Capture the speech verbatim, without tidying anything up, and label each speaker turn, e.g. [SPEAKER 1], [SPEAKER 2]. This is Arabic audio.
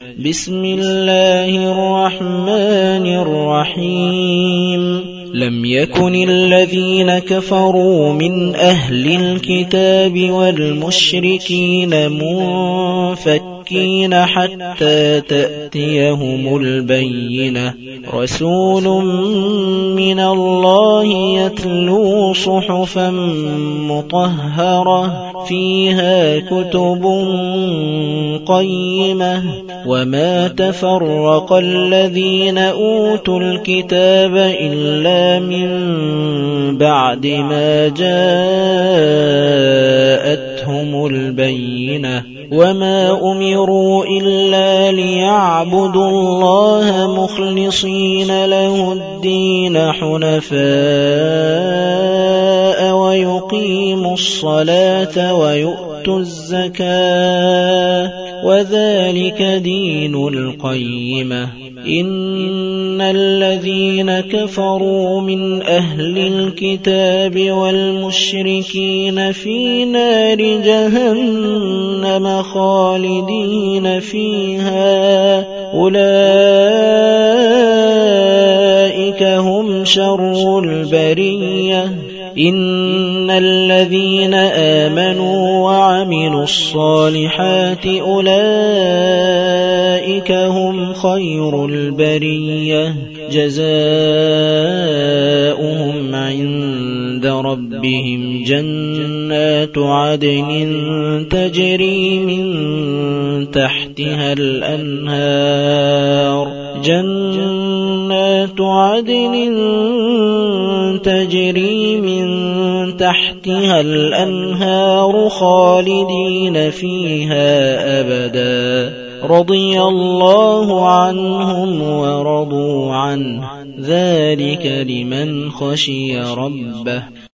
[SPEAKER 1] بسم الله الرحمن الرحيم لم يكن الذين كفروا من أهل الكتاب والمشركين منفكين حتى تأتيهم البينة رسول من الله يتلو صحفا مطهرة فيها كتب قيمة وما تفرق الذين أوتوا الكتاب إلا من بعد ما جاءتهم البينة وما أمروا إلا ليعبدوا الله مخلصين له الدين حنفاء ويقيموا الصلاة ويؤتوا الزكاة وذلك دين القيمة إن الذين كفروا من أهل الكتاب والمشركين في نار جهنم خالدين فيها أولئك هم شر البرية إن الذين آمنوا وعملوا الصالحات أولئك هم خير البرية جزاؤهم عند ربهم جنات عدن تجري من تحتها الأنهار جنات عدن تجري من تحتها الأنهار خالدين فيها أبدا رضي الله عنهم ورضوا عنه ذلك لمن خشي ربه